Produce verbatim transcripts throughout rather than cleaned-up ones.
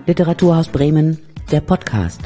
Literaturhaus Bremen, der Podcast.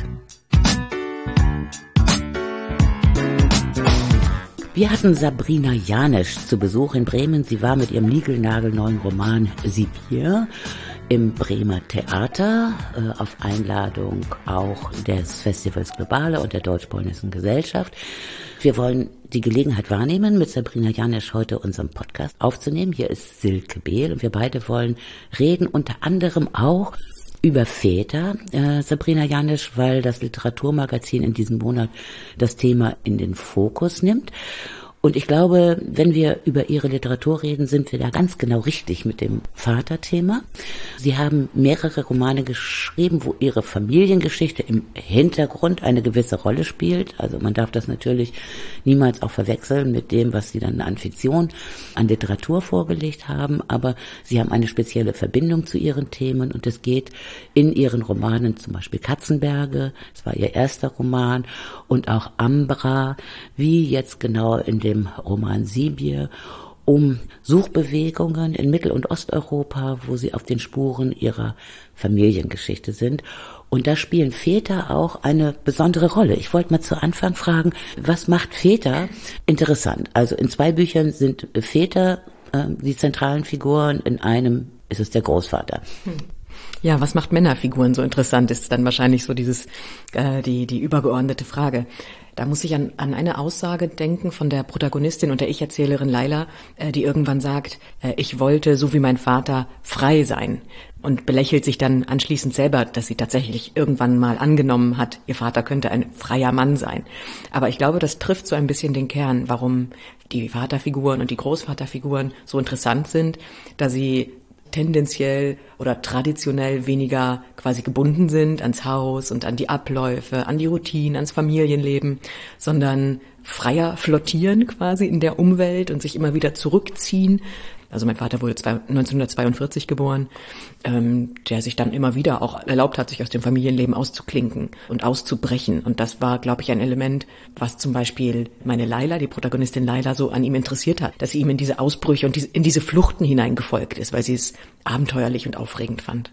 Wir hatten Sabrina Janisch zu Besuch in Bremen. Sie war mit ihrem niegelnagelneuen Roman Sibir im Bremer Theater, äh, auf Einladung auch des Festivals Globale und der Deutsch-Polnischen Gesellschaft. Wir wollen die Gelegenheit wahrnehmen, mit Sabrina Janisch heute unseren Podcast aufzunehmen. Hier ist Silke Behl und wir beide wollen reden, unter anderem auch über Väter, äh, Sabrina Janisch, weil das Literaturmagazin in diesem Monat das Thema in den Fokus nimmt. Und ich glaube, wenn wir über Ihre Literatur reden, sind wir da ganz genau richtig mit dem Vaterthema. Sie haben mehrere Romane geschrieben, wo Ihre Familiengeschichte im Hintergrund eine gewisse Rolle spielt. Also man darf das natürlich niemals auch verwechseln mit dem, was Sie dann an Fiktion, an Literatur vorgelegt haben. Aber Sie haben eine spezielle Verbindung zu Ihren Themen und es geht in Ihren Romanen, zum Beispiel Katzenberge, das war Ihr erster Roman, und auch Ambra, wie jetzt genau in dem Roman Sibir, um Suchbewegungen in Mittel- und Osteuropa, wo sie auf den Spuren ihrer Familiengeschichte sind. Und da spielen Väter auch eine besondere Rolle. Ich wollte mal zu Anfang fragen, was macht Väter interessant? Also in zwei Büchern sind Väter äh, die zentralen Figuren, in einem ist es der Großvater. Hm. Ja, was macht Männerfiguren so interessant, ist dann wahrscheinlich so dieses äh, die die übergeordnete Frage. Da muss ich an, an eine Aussage denken von der Protagonistin und der Ich-Erzählerin Laila, äh, die irgendwann sagt, äh, ich wollte, so wie mein Vater, frei sein. Und belächelt sich dann anschließend selber, dass sie tatsächlich irgendwann mal angenommen hat, ihr Vater könnte ein freier Mann sein. Aber ich glaube, das trifft so ein bisschen den Kern, warum die Vaterfiguren und die Großvaterfiguren so interessant sind, da sie tendenziell oder traditionell weniger quasi gebunden sind ans Haus und an die Abläufe, an die Routinen, ans Familienleben, sondern freier flottieren quasi in der Umwelt und sich immer wieder zurückziehen. Also mein Vater wurde neunzehnhundertzweiundvierzig geboren, ähm, der sich dann immer wieder auch erlaubt hat, sich aus dem Familienleben auszuklinken und auszubrechen. Und das war, glaube ich, ein Element, was zum Beispiel meine Laila, die Protagonistin Laila, so an ihm interessiert hat, dass sie ihm in diese Ausbrüche und diese, in diese Fluchten hineingefolgt ist, weil sie es abenteuerlich und aufregend fand.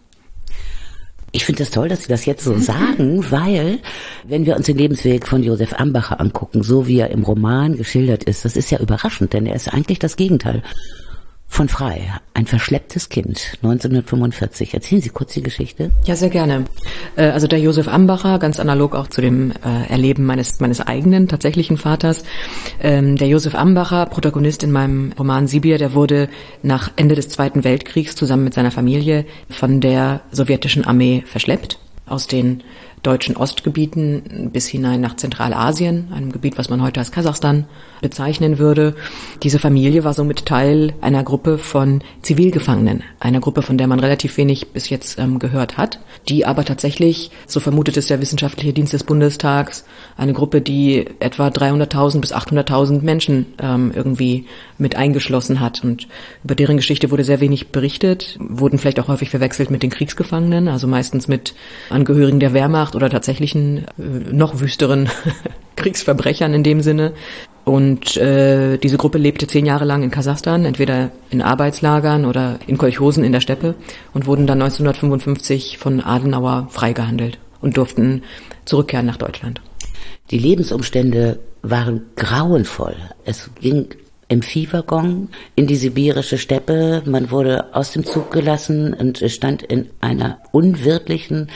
Ich finde es das toll, dass Sie das jetzt so sagen, weil, wenn wir uns den Lebensweg von Josef Ambacher angucken, so wie er im Roman geschildert ist, das ist ja überraschend, denn er ist eigentlich das Gegenteil von frei. Ein verschlepptes Kind, neunzehnhundertfünfundvierzig. Erzählen Sie kurz die Geschichte. Ja, sehr gerne. Also der Josef Ambacher, ganz analog auch zu dem Erleben meines meines eigenen, tatsächlichen Vaters. Der Josef Ambacher, Protagonist in meinem Roman Sibir, der wurde nach Ende des Zweiten Weltkriegs zusammen mit seiner Familie von der sowjetischen Armee verschleppt aus den deutschen Ostgebieten bis hinein nach Zentralasien, einem Gebiet, was man heute als Kasachstan bezeichnen würde. Diese Familie war somit Teil einer Gruppe von Zivilgefangenen, einer Gruppe, von der man relativ wenig bis jetzt ähm, gehört hat, die aber tatsächlich, so vermutet es der Wissenschaftliche Dienst des Bundestags, eine Gruppe, die etwa dreihunderttausend bis achthunderttausend Menschen ähm, irgendwie mit eingeschlossen hat. Und über deren Geschichte wurde sehr wenig berichtet, wurden vielleicht auch häufig verwechselt mit den Kriegsgefangenen, also meistens mit Angehörigen der Wehrmacht oder tatsächlichen äh, noch wüsteren Kriegsverbrechern in dem Sinne. Und äh, diese Gruppe lebte zehn Jahre lang in Kasachstan, entweder in Arbeitslagern oder in Kolchosen in der Steppe und wurden dann neunzehnhundertfünfundfünfzig von Adenauer freigehandelt und durften zurückkehren nach Deutschland. Die Lebensumstände waren grauenvoll. Es ging im Viehwaggon in die sibirische Steppe. Man wurde aus dem Zug gelassen und stand in einer unwirtlichen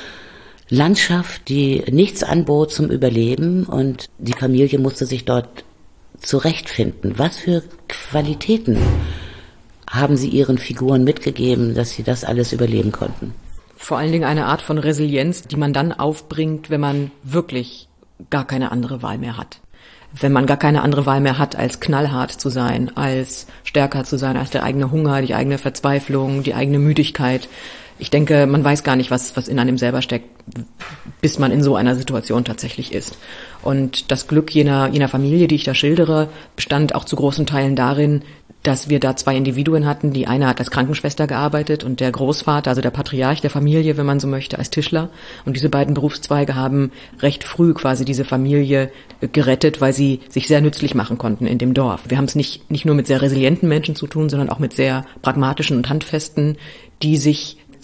Landschaft, die nichts anbot zum Überleben, und die Familie musste sich dort zurechtfinden. Was für Qualitäten haben Sie Ihren Figuren mitgegeben, dass sie das alles überleben konnten? Vor allen Dingen eine Art von Resilienz, die man dann aufbringt, wenn man wirklich gar keine andere Wahl mehr hat. Wenn man gar keine andere Wahl mehr hat, als knallhart zu sein, als stärker zu sein, als der eigene Hunger, die eigene Verzweiflung, die eigene Müdigkeit. Ich denke, man weiß gar nicht, was, was in einem selber steckt, bis man in so einer Situation tatsächlich ist. Und das Glück jener, jener Familie, die ich da schildere, bestand auch zu großen Teilen darin, dass wir da zwei Individuen hatten. Die eine hat als Krankenschwester gearbeitet und der Großvater, also der Patriarch der Familie, wenn man so möchte, als Tischler. Und diese beiden Berufszweige haben recht früh quasi diese Familie gerettet, weil sie sich sehr nützlich machen konnten in dem Dorf. Wir haben es nicht, nicht nur mit sehr resilienten Menschen zu tun, sondern auch mit sehr pragmatischen und handfesten, die sich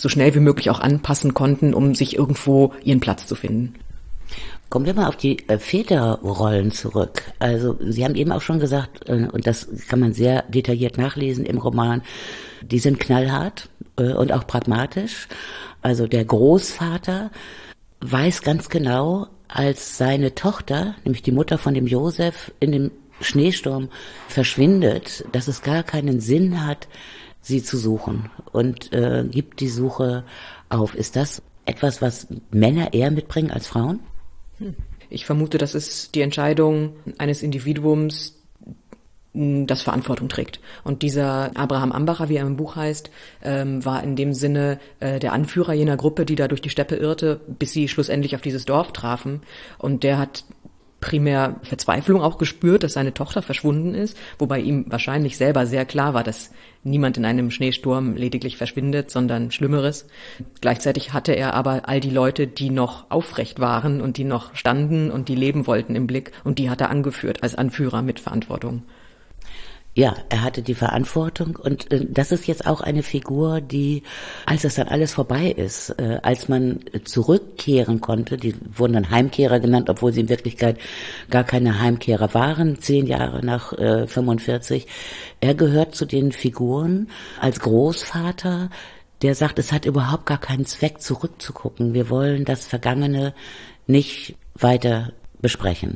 so schnell wie möglich auch anpassen konnten, um sich irgendwo ihren Platz zu finden. Kommen wir mal auf die äh, Väterrollen zurück. Also Sie haben eben auch schon gesagt, äh, und das kann man sehr detailliert nachlesen im Roman, die sind knallhart äh, und auch pragmatisch. Also der Großvater weiß ganz genau, als seine Tochter, nämlich die Mutter von dem Josef, in dem Schneesturm verschwindet, dass es gar keinen Sinn hat, sie zu suchen, und äh, gibt die Suche auf. Ist das etwas, was Männer eher mitbringen als Frauen? Ich vermute, das ist die Entscheidung eines Individuums, das Verantwortung trägt. Und dieser Abraham Ambacher, wie er im Buch heißt, ähm, war in dem Sinne äh, der Anführer jener Gruppe, die da durch die Steppe irrte, bis sie schlussendlich auf dieses Dorf trafen. Und der hat primär Verzweiflung auch gespürt, dass seine Tochter verschwunden ist, wobei ihm wahrscheinlich selber sehr klar war, dass niemand in einem Schneesturm lediglich verschwindet, sondern Schlimmeres. Gleichzeitig hatte er aber all die Leute, die noch aufrecht waren und die noch standen und die leben wollten, im Blick, und die hat er angeführt als Anführer mit Verantwortung. Ja, er hatte die Verantwortung, und äh, das ist jetzt auch eine Figur, die, als das dann alles vorbei ist, äh, als man zurückkehren konnte, die wurden dann Heimkehrer genannt, obwohl sie in Wirklichkeit gar keine Heimkehrer waren, zehn Jahre nach äh, fünfundvierzig. Er gehört zu den Figuren als Großvater, der sagt, es hat überhaupt gar keinen Zweck, zurückzugucken. Wir wollen das Vergangene nicht weiter besprechen.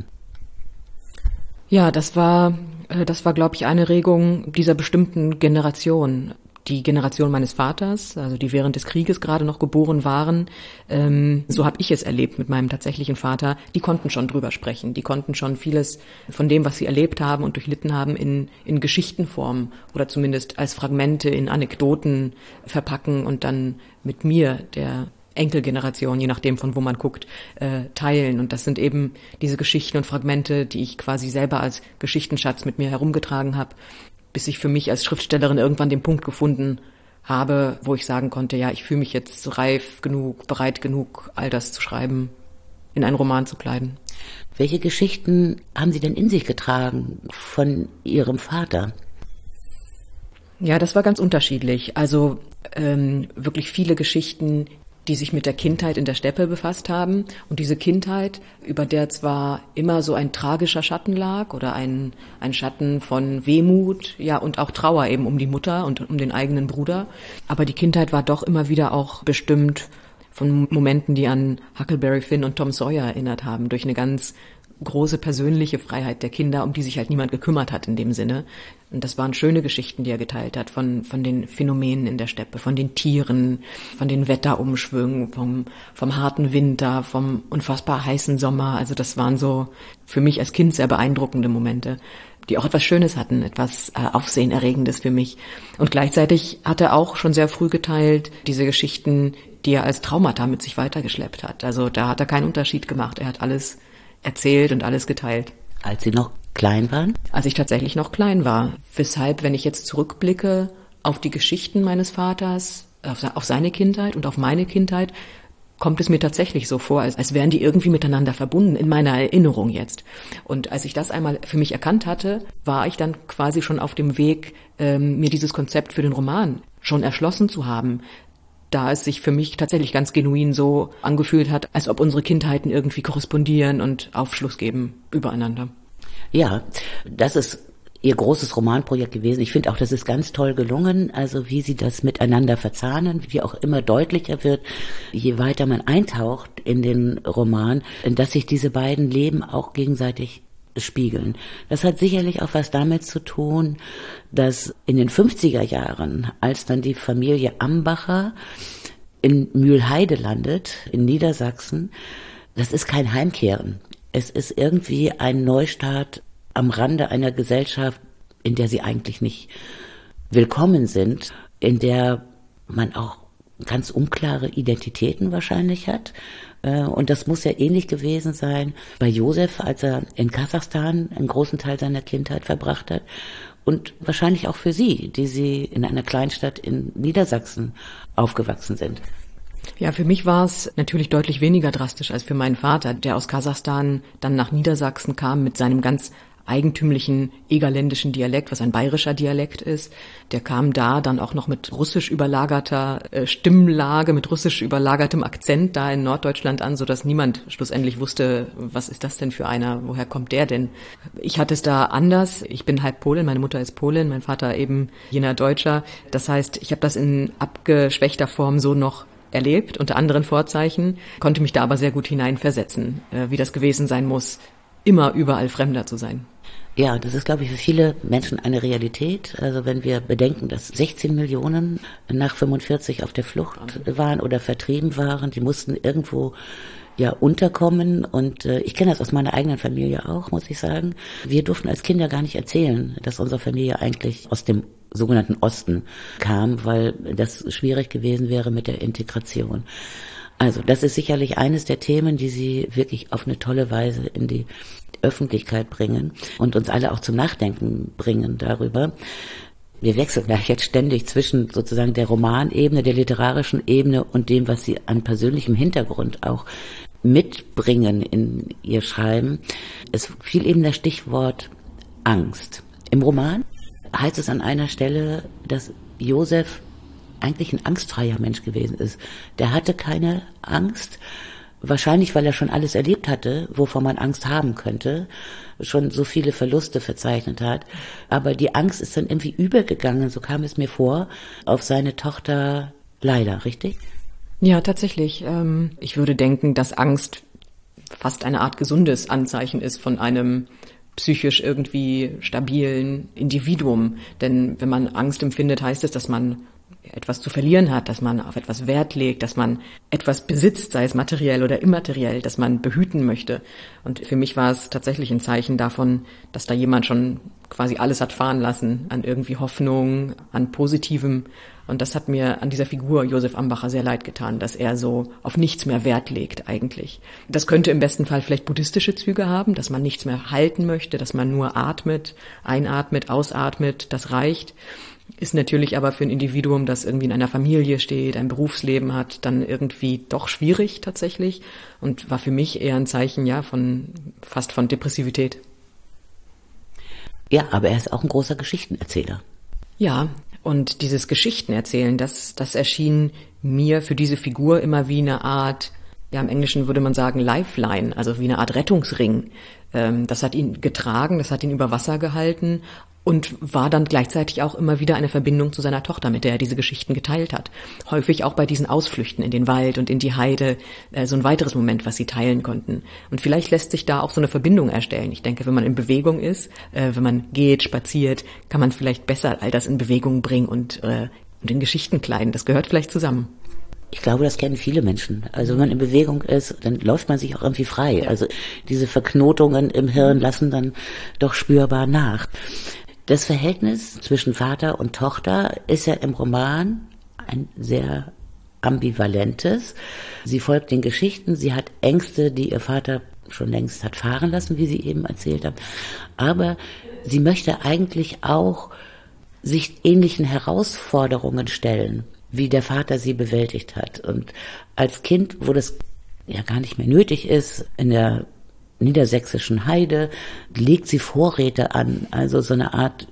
Ja, das war, das war, glaube ich, eine Regung dieser bestimmten Generation. Die Generation meines Vaters, also die während des Krieges gerade noch geboren waren, ähm, so habe ich es erlebt mit meinem tatsächlichen Vater, die konnten schon drüber sprechen. Die konnten schon vieles von dem, was sie erlebt haben und durchlitten haben, in, in Geschichtenform oder zumindest als Fragmente in Anekdoten verpacken und dann mit mir, der Enkelgeneration, je nachdem von wo man guckt, äh, teilen. Und das sind eben diese Geschichten und Fragmente, die ich quasi selber als Geschichtenschatz mit mir herumgetragen habe, bis ich für mich als Schriftstellerin irgendwann den Punkt gefunden habe, wo ich sagen konnte, ja, ich fühle mich jetzt reif genug, bereit genug, all das zu schreiben, in einen Roman zu kleiden. Welche Geschichten haben Sie denn in sich getragen von Ihrem Vater? Ja, das war ganz unterschiedlich. Also ähm, wirklich viele Geschichten, die sich mit der Kindheit in der Steppe befasst haben. Und diese Kindheit, über der zwar immer so ein tragischer Schatten lag oder ein, ein Schatten von Wehmut, ja, und auch Trauer eben um die Mutter und um den eigenen Bruder. Aber die Kindheit war doch immer wieder auch bestimmt von Momenten, die an Huckleberry Finn und Tom Sawyer erinnert haben, durch eine ganz große persönliche Freiheit der Kinder, um die sich halt niemand gekümmert hat in dem Sinne. Und das waren schöne Geschichten, die er geteilt hat, von, von den Phänomenen in der Steppe, von den Tieren, von den Wetterumschwüngen, vom, vom harten Winter, vom unfassbar heißen Sommer. Also das waren so für mich als Kind sehr beeindruckende Momente, die auch etwas Schönes hatten, etwas äh, Aufsehenerregendes für mich. Und gleichzeitig hat er auch schon sehr früh geteilt diese Geschichten, die er als Traumata mit sich weitergeschleppt hat. Also da hat er keinen Unterschied gemacht. Er hat alles erzählt und alles geteilt. Als Sie noch klein waren? Als ich tatsächlich noch klein war. Weshalb, wenn ich jetzt zurückblicke auf die Geschichten meines Vaters, auf, auf seine Kindheit und auf meine Kindheit, kommt es mir tatsächlich so vor, als, als wären die irgendwie miteinander verbunden, in meiner Erinnerung jetzt. Und als ich das einmal für mich erkannt hatte, war ich dann quasi schon auf dem Weg, ähm, mir dieses Konzept für den Roman schon erschlossen zu haben, da es sich für mich tatsächlich ganz genuin so angefühlt hat, als ob unsere Kindheiten irgendwie korrespondieren und Aufschluss geben übereinander. Ja, das ist Ihr großes Romanprojekt gewesen. Ich finde auch, das ist ganz toll gelungen, also wie Sie das miteinander verzahnen, wie auch immer deutlicher wird, je weiter man eintaucht in den Roman, dass sich diese beiden Leben auch gegenseitig spiegeln. Das hat sicherlich auch was damit zu tun, dass in den fünfziger Jahren, als dann die Familie Ambacher in Mühlheide landet, in Niedersachsen, das ist kein Heimkehren. Es ist irgendwie ein Neustart am Rande einer Gesellschaft, in der sie eigentlich nicht willkommen sind, in der man auch ganz unklare Identitäten wahrscheinlich hat. Und das muss ja ähnlich gewesen sein bei Josef, als er in Kasachstan einen großen Teil seiner Kindheit verbracht hat. Und wahrscheinlich auch für Sie, die Sie in einer Kleinstadt in Niedersachsen aufgewachsen sind. Ja, für mich war es natürlich deutlich weniger drastisch als für meinen Vater, der aus Kasachstan dann nach Niedersachsen kam mit seinem ganz eigentümlichen egerländischen Dialekt, was ein bayerischer Dialekt ist. Der kam da dann auch noch mit russisch überlagerter äh, Stimmlage, mit russisch überlagertem Akzent da in Norddeutschland an, sodass niemand schlussendlich wusste, was ist das denn für einer, woher kommt der denn? Ich hatte es da anders. Ich bin halb Polin, meine Mutter ist Polin, mein Vater eben jener Deutscher. Das heißt, ich habe das in abgeschwächter Form so noch erlebt, unter anderen Vorzeichen, konnte mich da aber sehr gut hineinversetzen, äh, wie das gewesen sein muss, immer überall Fremder zu sein. Ja, das ist, glaube ich, für viele Menschen eine Realität. Also wenn wir bedenken, dass sechzehn Millionen nach fünfundvierzig auf der Flucht waren oder vertrieben waren, die mussten irgendwo ja unterkommen und äh, ich kenne das aus meiner eigenen Familie auch, muss ich sagen. Wir durften als Kinder gar nicht erzählen, dass unsere Familie eigentlich aus dem sogenannten Osten kam, weil das schwierig gewesen wäre mit der Integration. Also das ist sicherlich eines der Themen, die Sie wirklich auf eine tolle Weise in die Öffentlichkeit bringen und uns alle auch zum Nachdenken bringen darüber. Wir wechseln da jetzt ständig zwischen sozusagen der Romanebene, der literarischen Ebene und dem, was Sie an persönlichem Hintergrund auch mitbringen in Ihr Schreiben. Es fiel eben das Stichwort Angst. Im Roman heißt es an einer Stelle, dass Josef eigentlich ein angstfreier Mensch gewesen ist. Der hatte keine Angst, wahrscheinlich weil er schon alles erlebt hatte, wovor man Angst haben könnte, schon so viele Verluste verzeichnet hat. Aber die Angst ist dann irgendwie übergegangen, so kam es mir vor, auf seine Tochter Leila, richtig? Ja, tatsächlich. Ich würde denken, dass Angst fast eine Art gesundes Anzeichen ist von einem psychisch irgendwie stabilen Individuum. Denn wenn man Angst empfindet, heißt es, dass man etwas zu verlieren hat, dass man auf etwas Wert legt, dass man etwas besitzt, sei es materiell oder immateriell, dass man behüten möchte. Und für mich war es tatsächlich ein Zeichen davon, dass da jemand schon quasi alles hat fahren lassen an irgendwie Hoffnung, an Positivem. Und das hat mir an dieser Figur Josef Ambacher sehr leid getan, dass er so auf nichts mehr Wert legt eigentlich. Das könnte im besten Fall vielleicht buddhistische Züge haben, dass man nichts mehr halten möchte, dass man nur atmet, einatmet, ausatmet, das reicht. Ist natürlich aber für ein Individuum, das irgendwie in einer Familie steht, ein Berufsleben hat, dann irgendwie doch schwierig tatsächlich und war für mich eher ein Zeichen, ja, von, fast von Depressivität. Ja, aber er ist auch ein großer Geschichtenerzähler. Ja, und dieses Geschichtenerzählen, das, das erschien mir für diese Figur immer wie eine Art, ja, im Englischen würde man sagen Lifeline, also wie eine Art Rettungsring. Ähm, das hat ihn getragen, das hat ihn über Wasser gehalten und war dann gleichzeitig auch immer wieder eine Verbindung zu seiner Tochter, mit der er diese Geschichten geteilt hat. Häufig auch bei diesen Ausflüchten in den Wald und in die Heide, äh, so ein weiteres Moment, was sie teilen konnten. Und vielleicht lässt sich da auch so eine Verbindung erstellen. Ich denke, wenn man in Bewegung ist, äh, wenn man geht, spaziert, kann man vielleicht besser all das in Bewegung bringen und, äh, und in Geschichten kleiden. Das gehört vielleicht zusammen. Ich glaube, das kennen viele Menschen. Also wenn man in Bewegung ist, dann läuft man sich auch irgendwie frei. Also diese Verknotungen im Hirn lassen dann doch spürbar nach. Das Verhältnis zwischen Vater und Tochter ist ja im Roman ein sehr ambivalentes. Sie folgt den Geschichten, sie hat Ängste, die ihr Vater schon längst hat fahren lassen, wie Sie eben erzählt haben. Aber sie möchte eigentlich auch sich ähnlichen Herausforderungen stellen, wie der Vater sie bewältigt hat. Und als Kind, wo das ja gar nicht mehr nötig ist, in der niedersächsischen Heide, legt sie Vorräte an, also so eine Art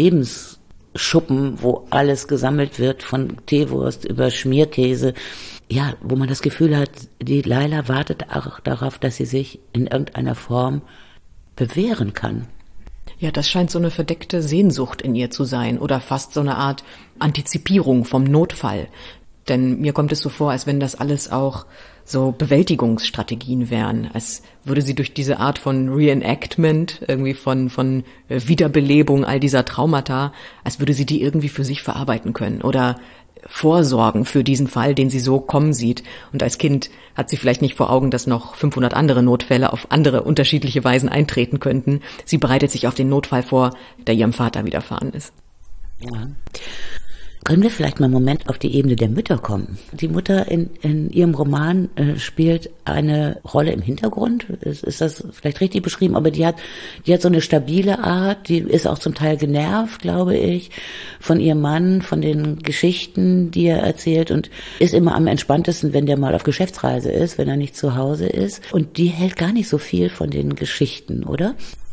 Überlebensschuppen, wo alles gesammelt wird, von Teewurst über Schmierkäse. Ja, wo man das Gefühl hat, die Leila wartet auch darauf, dass sie sich in irgendeiner Form bewähren kann. Ja, das scheint so eine verdeckte Sehnsucht in ihr zu sein oder fast so eine Art Antizipierung vom Notfall. Denn mir kommt es so vor, als wenn das alles auch so Bewältigungsstrategien wären, als würde sie durch diese Art von Reenactment, irgendwie von von Wiederbelebung all dieser Traumata, als würde sie die irgendwie für sich verarbeiten können oder vorsorgen für diesen Fall, den sie so kommen sieht. Und als Kind hat sie vielleicht nicht vor Augen, dass noch fünfhundert andere Notfälle auf andere unterschiedliche Weisen eintreten könnten. Sie bereitet sich auf den Notfall vor, der ihrem Vater widerfahren ist. Ja. Können wir vielleicht mal einen Moment auf die Ebene der Mütter kommen? Die Mutter in, in Ihrem Roman äh, spielt eine Rolle im Hintergrund. Ist, ist das vielleicht richtig beschrieben? Aber die hat, die hat so eine stabile Art. Die ist auch zum Teil genervt, glaube ich, von ihrem Mann, von den Geschichten, die er erzählt und ist immer am entspanntesten, wenn der mal auf Geschäftsreise ist, wenn er nicht zu Hause ist. Und die hält gar nicht so viel von den Geschichten, oder?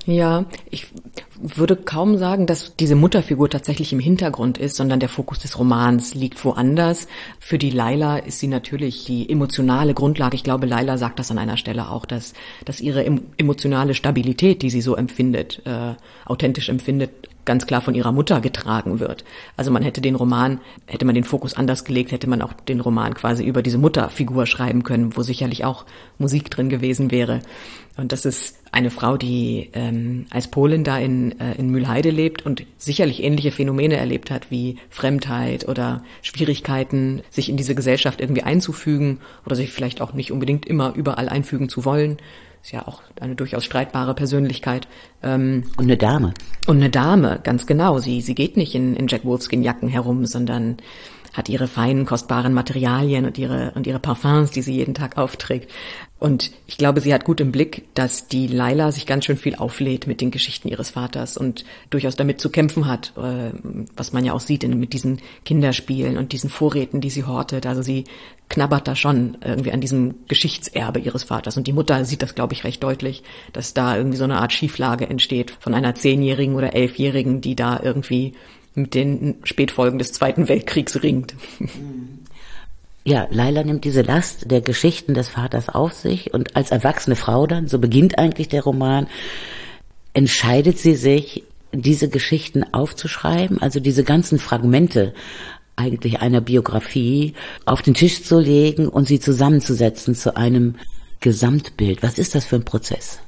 Ja, ich würde kaum sagen, dass diese Mutterfigur tatsächlich im Hintergrund ist, sondern der Fokus des Romans liegt woanders. Für die Laila ist sie natürlich die emotionale Grundlage. Ich glaube, Laila sagt das an einer Stelle auch, dass, dass ihre emotionale Stabilität, die sie so empfindet, äh, authentisch empfindet, ganz klar von ihrer Mutter getragen wird. Also man hätte den Roman, hätte man den Fokus anders gelegt, hätte man auch den Roman quasi über diese Mutterfigur schreiben können, wo sicherlich auch Musik drin gewesen wäre. Und das ist eine Frau, die ähm, als Polin da in, äh, in Mülheide lebt und sicherlich ähnliche Phänomene erlebt hat wie Fremdheit oder Schwierigkeiten, sich in diese Gesellschaft irgendwie einzufügen oder sich vielleicht auch nicht unbedingt immer überall einfügen zu wollen. Ist ja auch eine durchaus streitbare Persönlichkeit. Ähm, und eine Dame. Und eine Dame, ganz genau. Sie, sie geht nicht in, in Jack Wolfskin-Jacken herum, sondern hat ihre feinen, kostbaren Materialien und ihre, und ihre Parfums, die sie jeden Tag aufträgt. Und ich glaube, sie hat gut im Blick, dass die Laila sich ganz schön viel auflädt mit den Geschichten ihres Vaters und durchaus damit zu kämpfen hat, äh, was man ja auch sieht in, mit diesen Kinderspielen und diesen Vorräten, die sie hortet. Also sie knabbert da schon irgendwie an diesem Geschichtserbe ihres Vaters. Und die Mutter sieht das, glaube ich, recht deutlich, dass da irgendwie so eine Art Schieflage entsteht von einer Zehnjährigen oder Elfjährigen, die da irgendwie mit den Spätfolgen des Zweiten Weltkriegs ringt. Ja, Laila nimmt diese Last der Geschichten des Vaters auf sich und als erwachsene Frau dann, so beginnt eigentlich der Roman, entscheidet sie sich, diese Geschichten aufzuschreiben, also diese ganzen Fragmente eigentlich einer Biografie auf den Tisch zu legen und sie zusammenzusetzen zu einem Gesamtbild. Was ist das für ein Prozess?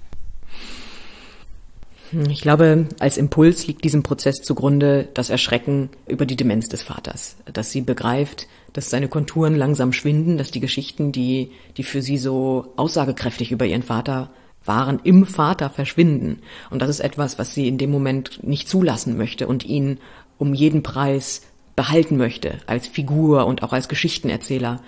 Ich glaube, als Impuls liegt diesem Prozess zugrunde das Erschrecken über die Demenz des Vaters, dass sie begreift, dass seine Konturen langsam schwinden, dass die Geschichten, die, die für sie so aussagekräftig über ihren Vater waren, im Vater verschwinden. Und das ist etwas, was sie in dem Moment nicht zulassen möchte und ihn um jeden Preis behalten möchte, als Figur und auch als Geschichtenerzähler.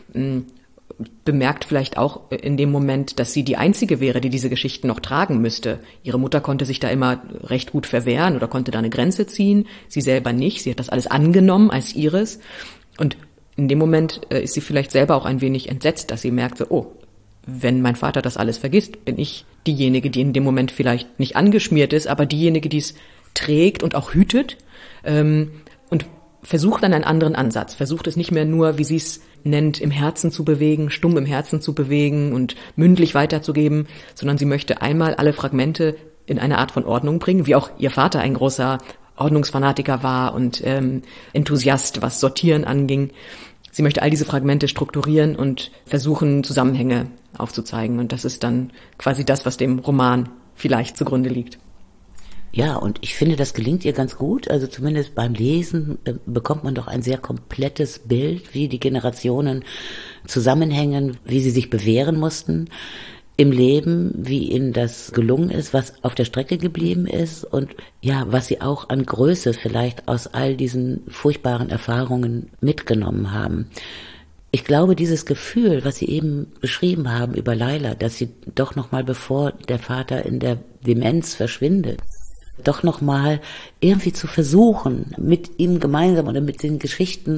Bemerkt vielleicht auch in dem Moment, dass sie die Einzige wäre, die diese Geschichten noch tragen müsste. Ihre Mutter konnte sich da immer recht gut verwehren oder konnte da eine Grenze ziehen, sie selber nicht. Sie hat das alles angenommen als ihres. Und in dem Moment ist sie vielleicht selber auch ein wenig entsetzt, dass sie merkte, oh, wenn mein Vater das alles vergisst, bin ich diejenige, die in dem Moment vielleicht nicht angeschmiert ist, aber diejenige, die es trägt und auch hütet, ähm, und versucht dann einen anderen Ansatz, versucht es nicht mehr nur, wie sie es nennt, im Herzen zu bewegen, stumm im Herzen zu bewegen und mündlich weiterzugeben, sondern sie möchte einmal alle Fragmente in eine Art von Ordnung bringen, wie auch ihr Vater ein großer Ordnungsfanatiker war und ähm, Enthusiast, was Sortieren anging. Sie möchte all diese Fragmente strukturieren und versuchen, Zusammenhänge aufzuzeigen. Und das ist dann quasi das, was dem Roman vielleicht zugrunde liegt. Ja, und ich finde, das gelingt ihr ganz gut. Also zumindest beim Lesen äh, bekommt man doch ein sehr komplettes Bild, wie die Generationen zusammenhängen, wie sie sich bewähren mussten im Leben, wie ihnen das gelungen ist, was auf der Strecke geblieben ist und ja, was sie auch an Größe vielleicht aus all diesen furchtbaren Erfahrungen mitgenommen haben. Ich glaube, dieses Gefühl, was Sie eben beschrieben haben über Laila, dass sie doch noch mal, bevor der Vater in der Demenz verschwindet, doch noch mal irgendwie zu versuchen, mit ihm gemeinsam oder mit den Geschichten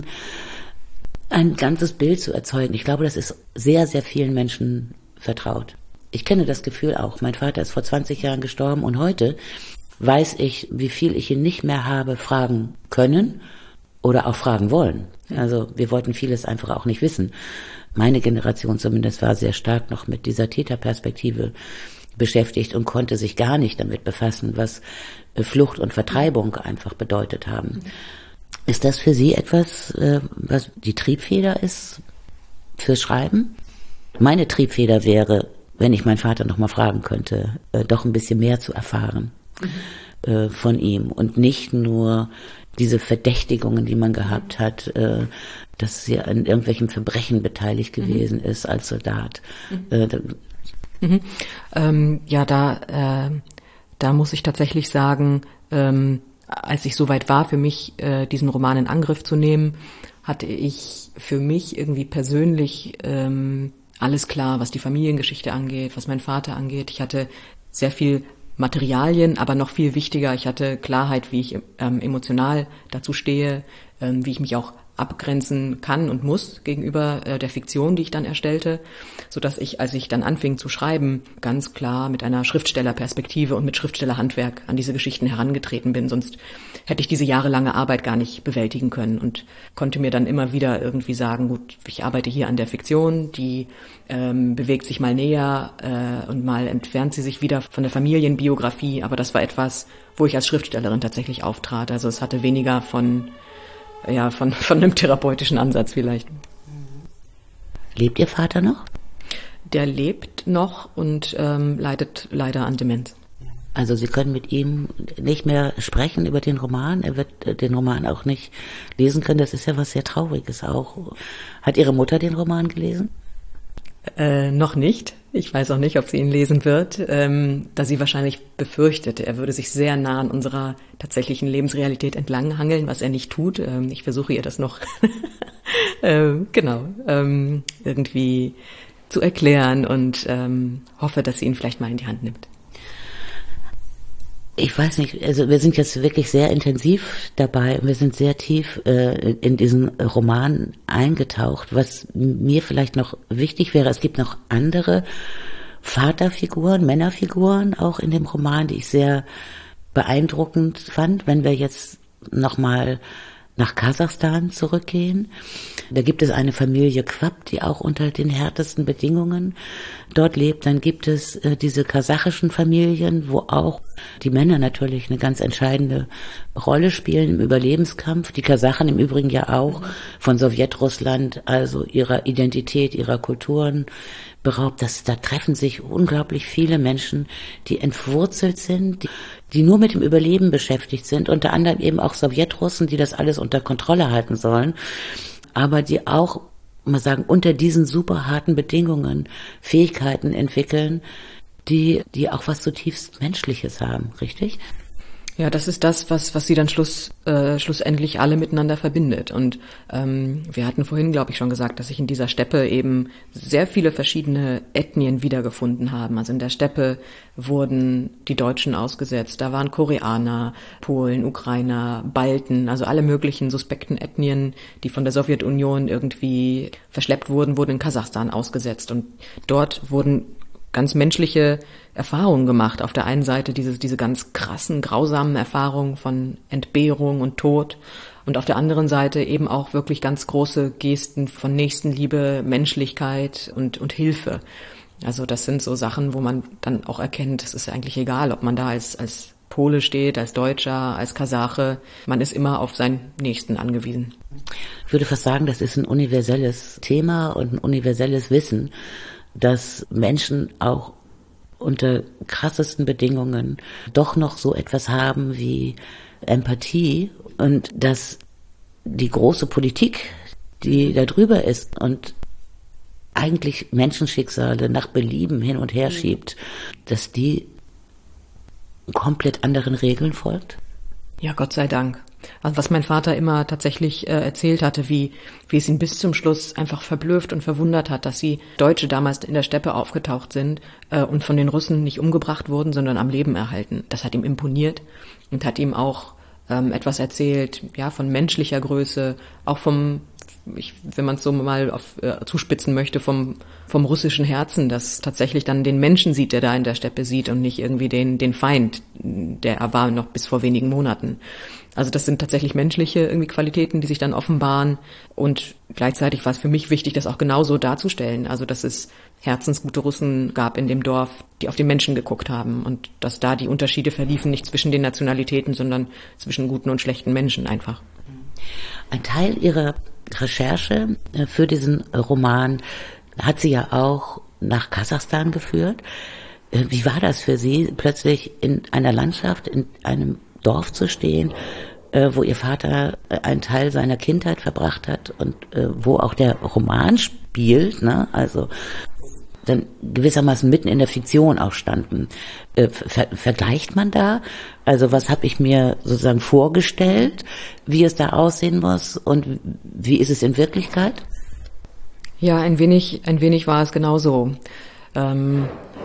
ein ganzes Bild zu erzeugen. Ich glaube, das ist sehr, sehr vielen Menschen vertraut. Ich kenne das Gefühl auch. Mein Vater ist vor zwanzig Jahren gestorben und heute weiß ich, wie viel ich ihn nicht mehr habe fragen können oder auch fragen wollen. Also wir wollten vieles einfach auch nicht wissen. Meine Generation zumindest war sehr stark noch mit dieser Täterperspektive beschäftigt und konnte sich gar nicht damit befassen, was Flucht und Vertreibung einfach bedeutet haben. Ist das für Sie etwas, was die Triebfeder ist fürs Schreiben? Meine Triebfeder wäre, wenn ich meinen Vater noch mal fragen könnte, doch ein bisschen mehr zu erfahren mhm. von ihm und nicht nur diese Verdächtigungen, die man gehabt hat, dass er an irgendwelchen Verbrechen beteiligt gewesen mhm. ist als Soldat. Mhm. Mhm. Ähm, ja, da, äh, da muss ich tatsächlich sagen, ähm, als ich soweit war, für mich äh, diesen Roman in Angriff zu nehmen, hatte ich für mich irgendwie persönlich ähm, alles klar, was die Familiengeschichte angeht, was mein Vater angeht. Ich hatte sehr viel Materialien, aber noch viel wichtiger, ich hatte Klarheit, wie ich ähm, emotional dazu stehe, ähm, wie ich mich auch abgrenzen kann und muss gegenüber äh, der Fiktion, die ich dann erstellte, so dass ich, als ich dann anfing zu schreiben, ganz klar mit einer Schriftstellerperspektive und mit Schriftstellerhandwerk an diese Geschichten herangetreten bin. Sonst hätte ich diese jahrelange Arbeit gar nicht bewältigen können und konnte mir dann immer wieder irgendwie sagen, gut, ich arbeite hier an der Fiktion, die ähm, bewegt sich mal näher äh, und mal entfernt sie sich wieder von der Familienbiografie, aber das war etwas, wo ich als Schriftstellerin tatsächlich auftrat. Also es hatte weniger von Ja, von, von einem therapeutischen Ansatz vielleicht. Lebt Ihr Vater noch? Der lebt noch und ähm, leidet leider an Demenz. Also Sie können mit ihm nicht mehr sprechen über den Roman. Er wird den Roman auch nicht lesen können. Das ist ja was sehr Trauriges auch. Hat Ihre Mutter den Roman gelesen? Äh, noch nicht. Ich weiß auch nicht, ob sie ihn lesen wird, ähm, da sie wahrscheinlich befürchtet, er würde sich sehr nah an unserer tatsächlichen Lebensrealität entlanghangeln, was er nicht tut. Ähm, ich versuche ihr das noch ähm, genau ähm, irgendwie zu erklären und ähm, hoffe, dass sie ihn vielleicht mal in die Hand nimmt. Ich weiß nicht, also wir sind jetzt wirklich sehr intensiv dabei und wir sind sehr tief äh, in diesen Roman eingetaucht. Was mir vielleicht noch wichtig wäre, es gibt noch andere Vaterfiguren, Männerfiguren auch in dem Roman, die ich sehr beeindruckend fand. Wenn wir jetzt nochmal nach Kasachstan zurückgehen, da gibt es eine Familie Quapp, die auch unter den härtesten Bedingungen dort lebt. Dann gibt es äh, diese kasachischen Familien, wo auch die Männer natürlich eine ganz entscheidende Rolle spielen im Überlebenskampf. Die Kasachen im Übrigen ja auch von Sowjetrussland, also ihrer Identität, ihrer Kulturen beraubt. Das, da treffen sich unglaublich viele Menschen, die entwurzelt sind, die, die nur mit dem Überleben beschäftigt sind, unter anderem eben auch Sowjetrussen, die das alles unter Kontrolle halten sollen, aber die auch, mal sagen, unter diesen super harten Bedingungen Fähigkeiten entwickeln, die, die auch was zutiefst Menschliches haben, richtig? Ja, das ist das, was was sie dann schluss, äh, schlussendlich alle miteinander verbindet. Und ähm, wir hatten vorhin, glaube ich, schon gesagt, dass sich in dieser Steppe eben sehr viele verschiedene Ethnien wiedergefunden haben. Also in der Steppe wurden die Deutschen ausgesetzt. Da waren Koreaner, Polen, Ukrainer, Balten, also alle möglichen suspekten Ethnien, die von der Sowjetunion irgendwie verschleppt wurden, wurden in Kasachstan ausgesetzt. Und dort wurden ganz menschliche Erfahrungen gemacht. Auf der einen Seite diese, diese ganz krassen, grausamen Erfahrungen von Entbehrung und Tod und auf der anderen Seite eben auch wirklich ganz große Gesten von Nächstenliebe, Menschlichkeit und, und Hilfe. Also das sind so Sachen, wo man dann auch erkennt, es ist eigentlich egal, ob man da als, als Pole steht, als Deutscher, als Kasache. Man ist immer auf seinen Nächsten angewiesen. Ich würde fast sagen, das ist ein universelles Thema und ein universelles Wissen, dass Menschen auch unter krassesten Bedingungen doch noch so etwas haben wie Empathie und dass die große Politik, die da drüber ist und eigentlich Menschenschicksale nach Belieben hin und her schiebt, dass die komplett anderen Regeln folgt? Ja, Gott sei Dank. Also was mein Vater immer tatsächlich äh, erzählt hatte, wie wie es ihn bis zum Schluss einfach verblüfft und verwundert hat, dass sie Deutsche damals in der Steppe aufgetaucht sind äh, und von den Russen nicht umgebracht wurden, sondern am Leben erhalten. Das hat ihm imponiert und hat ihm auch ähm, etwas erzählt, ja, von menschlicher Größe, auch vom, ich, wenn man es so mal auf, äh, zuspitzen möchte, vom vom russischen Herzen, das tatsächlich dann den Menschen sieht, der da in der Steppe sieht und nicht irgendwie den den Feind, der er war noch bis vor wenigen Monaten. Also das sind tatsächlich menschliche irgendwie Qualitäten, die sich dann offenbaren und gleichzeitig war es für mich wichtig, das auch genauso darzustellen. Also dass es herzensgute Russen gab in dem Dorf, die auf den Menschen geguckt haben und dass da die Unterschiede verliefen, nicht zwischen den Nationalitäten, sondern zwischen guten und schlechten Menschen einfach. Ein Teil Ihrer Recherche für diesen Roman hat Sie ja auch nach Kasachstan geführt. Wie war das für Sie, plötzlich in einer Landschaft, in einem Dorf zu stehen, äh, wo Ihr Vater äh, einen Teil seiner Kindheit verbracht hat und äh, wo auch der Roman spielt, ne? Also dann gewissermaßen mitten in der Fiktion auch standen. Äh, ver- vergleicht man da? Also was habe ich mir sozusagen vorgestellt, wie es da aussehen muss und wie ist es in Wirklichkeit? Ja, ein wenig, ein wenig war es genauso. Ähm,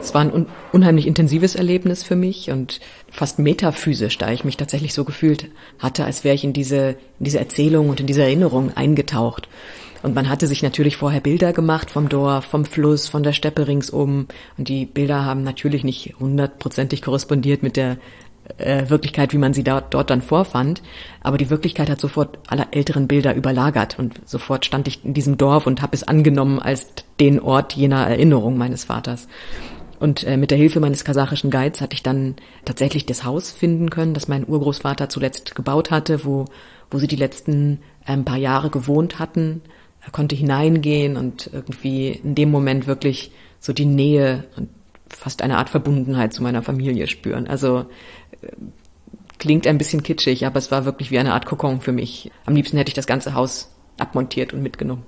Es war ein un- unheimlich intensives Erlebnis für mich und fast metaphysisch, da ich mich tatsächlich so gefühlt hatte, als wäre ich in diese, in diese Erzählung und in diese Erinnerung eingetaucht. Und man hatte sich natürlich vorher Bilder gemacht vom Dorf, vom Fluss, von der Steppe ringsum. Und die Bilder haben natürlich nicht hundertprozentig korrespondiert mit der äh, Wirklichkeit, wie man sie dort, dort dann vorfand. Aber die Wirklichkeit hat sofort alle älteren Bilder überlagert. Und sofort stand ich in diesem Dorf und habe es angenommen als den Ort jener Erinnerung meines Vaters. Und äh, mit der Hilfe meines kasachischen Guides hatte ich dann tatsächlich das Haus finden können, das mein Urgroßvater zuletzt gebaut hatte, wo, wo sie die letzten äh, ein paar Jahre gewohnt hatten. Er konnte hineingehen und irgendwie in dem Moment wirklich so die Nähe und fast eine Art Verbundenheit zu meiner Familie spüren. Also äh, klingt ein bisschen kitschig, aber es war wirklich wie eine Art Kokon für mich. Am liebsten hätte ich das ganze Haus abmontiert und mitgenommen.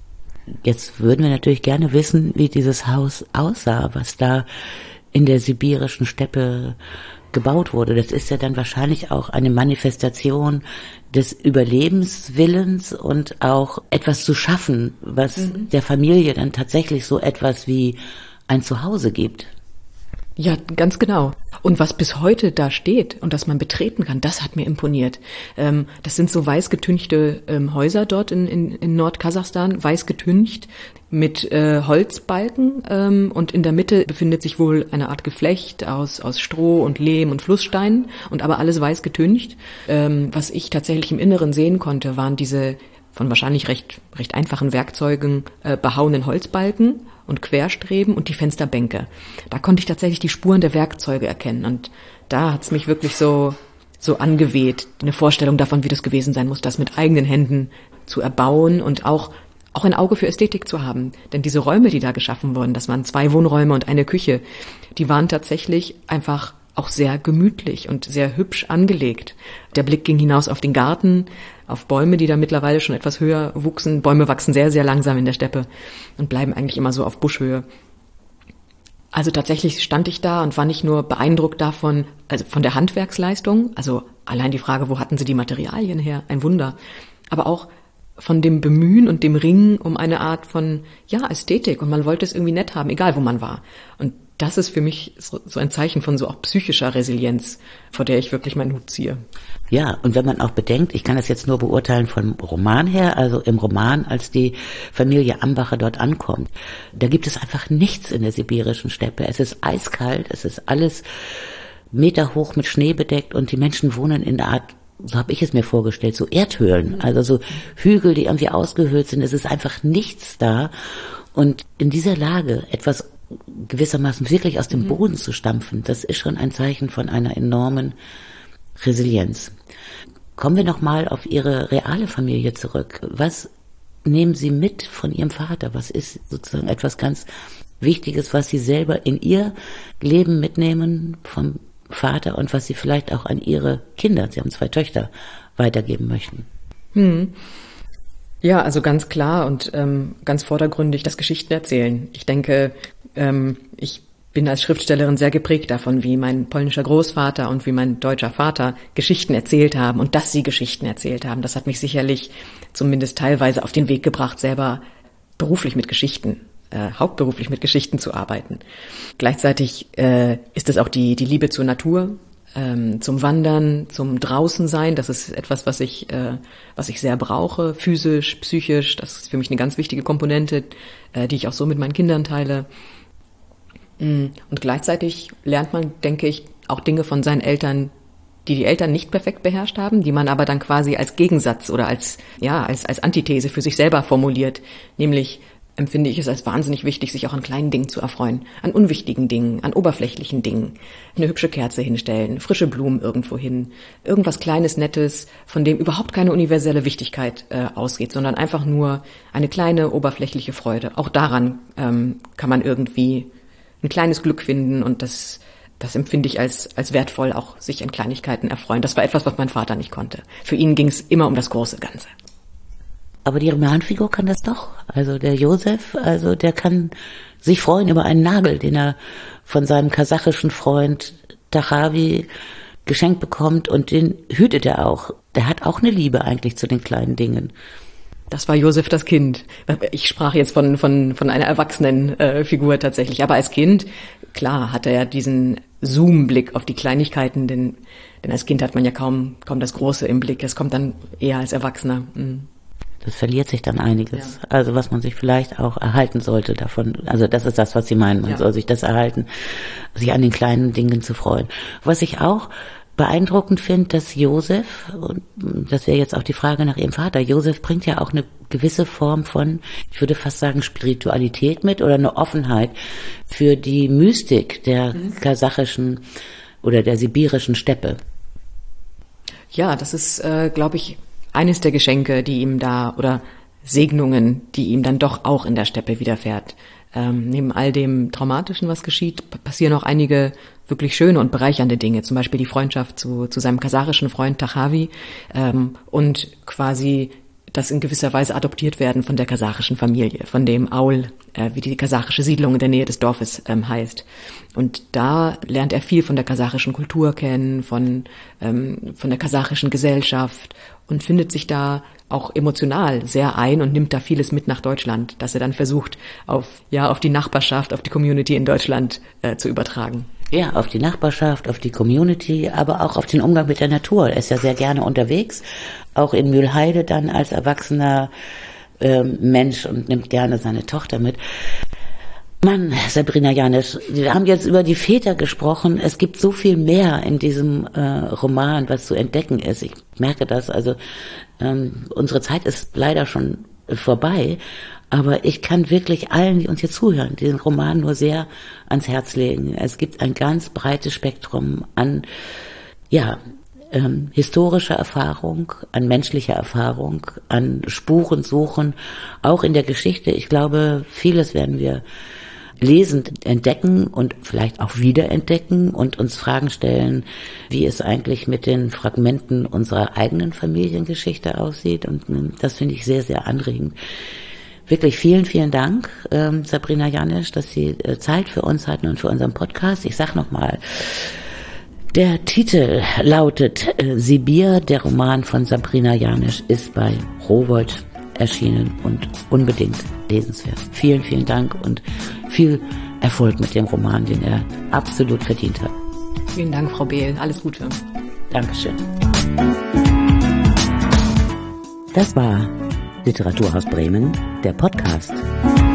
Jetzt würden wir natürlich gerne wissen, wie dieses Haus aussah, was da in der sibirischen Steppe gebaut wurde. Das ist ja dann wahrscheinlich auch eine Manifestation des Überlebenswillens und auch etwas zu schaffen, was mhm. der Familie dann tatsächlich so etwas wie ein Zuhause gibt. Ja, ganz genau. Und was bis heute da steht und das man betreten kann, das hat mir imponiert. Ähm, das sind so weiß getünchte ähm, Häuser dort in, in, in Nordkasachstan, weiß getüncht mit äh, Holzbalken ähm, und in der Mitte befindet sich wohl eine Art Geflecht aus, aus Stroh und Lehm und Flussstein und aber alles weiß getüncht. Ähm, was ich tatsächlich im Inneren sehen konnte, waren diese von wahrscheinlich recht, recht einfachen Werkzeugen äh, behauenen Holzbalken und Querstreben und die Fensterbänke. Da konnte ich tatsächlich die Spuren der Werkzeuge erkennen und da hat's mich wirklich so so angeweht, eine Vorstellung davon, wie das gewesen sein muss, das mit eigenen Händen zu erbauen und auch auch ein Auge für Ästhetik zu haben. Denn diese Räume, die da geschaffen wurden, das waren zwei Wohnräume und eine Küche, die waren tatsächlich einfach auch sehr gemütlich und sehr hübsch angelegt. Der Blick ging hinaus auf den Garten, auf Bäume, die da mittlerweile schon etwas höher wuchsen. Bäume wachsen sehr, sehr langsam in der Steppe und bleiben eigentlich immer so auf Buschhöhe. Also tatsächlich stand ich da und war nicht nur beeindruckt davon, also von der Handwerksleistung, also allein die Frage, wo hatten sie die Materialien her? Ein Wunder. Aber auch von dem Bemühen und dem Ringen um eine Art von, ja, Ästhetik und man wollte es irgendwie nett haben, egal wo man war. Und das ist für mich so, so ein Zeichen von so auch psychischer Resilienz, vor der ich wirklich meinen Hut ziehe. Ja, und wenn man auch bedenkt, ich kann das jetzt nur beurteilen vom Roman her, also im Roman, als die Familie Ambacher dort ankommt, da gibt es einfach nichts in der sibirischen Steppe. Es ist eiskalt, es ist alles meterhoch mit Schnee bedeckt und die Menschen wohnen in der Art, so habe ich es mir vorgestellt, so Erdhöhlen, also so Hügel, die irgendwie ausgehöhlt sind. Es ist einfach nichts da. Und in dieser Lage etwas gewissermaßen wirklich aus dem Boden zu stampfen, das ist schon ein Zeichen von einer enormen Resilienz. Kommen wir noch mal auf Ihre reale Familie zurück. Was nehmen Sie mit von Ihrem Vater? Was ist sozusagen etwas ganz Wichtiges, was Sie selber in Ihr Leben mitnehmen vom Vater und was Sie vielleicht auch an Ihre Kinder, Sie haben zwei Töchter, weitergeben möchten? Hm. Ja, also ganz klar und ähm, ganz vordergründig das Geschichten erzählen. Ich denke, ähm, ich bin als Schriftstellerin sehr geprägt davon, wie mein polnischer Großvater und wie mein deutscher Vater Geschichten erzählt haben und dass sie Geschichten erzählt haben. Das hat mich sicherlich zumindest teilweise auf den Weg gebracht, selber beruflich mit Geschichten, äh, hauptberuflich mit Geschichten zu arbeiten. Gleichzeitig äh, ist es auch die, die Liebe zur Natur, ähm, zum Wandern, zum Draußensein. Das ist etwas, was ich, äh, was ich sehr brauche, physisch, psychisch. Das ist für mich eine ganz wichtige Komponente, äh, die ich auch so mit meinen Kindern teile. Und gleichzeitig lernt man, denke ich, auch Dinge von seinen Eltern, die die Eltern nicht perfekt beherrscht haben, die man aber dann quasi als Gegensatz oder als, ja, als, als Antithese für sich selber formuliert. Nämlich empfinde ich es als wahnsinnig wichtig, sich auch an kleinen Dingen zu erfreuen, an unwichtigen Dingen, an oberflächlichen Dingen. Eine hübsche Kerze hinstellen, frische Blumen irgendwo hin, irgendwas Kleines, Nettes, von dem überhaupt keine universelle Wichtigkeit äh, ausgeht, sondern einfach nur eine kleine oberflächliche Freude. Auch daran ähm, kann man irgendwie ein kleines Glück finden und das, das empfinde ich als, als wertvoll, auch sich an Kleinigkeiten erfreuen. Das war etwas, was mein Vater nicht konnte. Für ihn ging es immer um das große Ganze. Aber die Romanfigur kann das doch. Also der Josef, also der kann sich freuen über einen Nagel, den er von seinem kasachischen Freund Tachavi geschenkt bekommt und den hütet er auch. Der hat auch eine Liebe eigentlich zu den kleinen Dingen. Das war Josef das Kind. Ich sprach jetzt von von von einer erwachsenen äh, Figur tatsächlich. Aber als Kind, klar, hatte er diesen Zoom-Blick auf die Kleinigkeiten, denn, denn als Kind hat man ja kaum kaum das Große im Blick. Es kommt dann eher als Erwachsener. Mhm. Das verliert sich dann einiges. Ja. Also was man sich vielleicht auch erhalten sollte davon. Also das ist das, was Sie meinen. Man ja. soll sich das erhalten, sich an den kleinen Dingen zu freuen. Was ich auch beeindruckend finde, dass Josef, und das wäre jetzt auch die Frage nach Ihrem Vater, Josef bringt ja auch eine gewisse Form von, ich würde fast sagen, Spiritualität mit oder eine Offenheit für die Mystik der mhm. kasachischen oder der sibirischen Steppe. Ja, das ist, äh, glaube ich, eines der Geschenke, die ihm da, oder Segnungen, die ihm dann doch auch in der Steppe widerfährt. Ähm, neben all dem Traumatischen, was geschieht, passieren auch einige wirklich schöne und bereichernde Dinge. Zum Beispiel die Freundschaft zu, zu seinem kasachischen Freund Tachavi ähm, und quasi das in gewisser Weise adoptiert werden von der kasachischen Familie, von dem Aul, äh, wie die kasachische Siedlung in der Nähe des Dorfes ähm, heißt. Und da lernt er viel von der kasachischen Kultur kennen, von, ähm, von der kasachischen Gesellschaft und findet sich da auch emotional sehr ein und nimmt da vieles mit nach Deutschland, dass er dann versucht, auf, ja, auf die Nachbarschaft, auf die Community in Deutschland äh, zu übertragen. Ja, auf die Nachbarschaft, auf die Community, aber auch auf den Umgang mit der Natur. Er ist ja sehr gerne unterwegs, auch in Mühlheide dann als erwachsener äh, Mensch und nimmt gerne seine Tochter mit. Mann, Sabrina Janisch, wir haben jetzt über die Väter gesprochen. Es gibt so viel mehr in diesem äh, Roman, was zu entdecken ist. Ich merke das, also ähm, unsere Zeit ist leider schon vorbei, aber ich kann wirklich allen, die uns hier zuhören, diesen Roman nur sehr ans Herz legen. Es gibt ein ganz breites Spektrum an, ja, ähm, historischer Erfahrung, an menschlicher Erfahrung, an Spurensuchen, auch in der Geschichte. Ich glaube, vieles werden wir lesend entdecken und vielleicht auch wiederentdecken und uns Fragen stellen, wie es eigentlich mit den Fragmenten unserer eigenen Familiengeschichte aussieht. Und das finde ich sehr, sehr anregend. Wirklich vielen, vielen Dank, ähm, Sabrina Janisch, dass Sie äh, Zeit für uns hatten und für unseren Podcast. Ich sag nochmal, der Titel lautet äh, Sibir, der Roman von Sabrina Janisch ist bei Rowohlt erschienen und unbedingt lesenswert. Vielen, vielen Dank und viel Erfolg mit dem Roman, den er absolut verdient hat. Vielen Dank, Frau Behl. Alles Gute. Dankeschön. Das war Literaturhaus Bremen, der Podcast.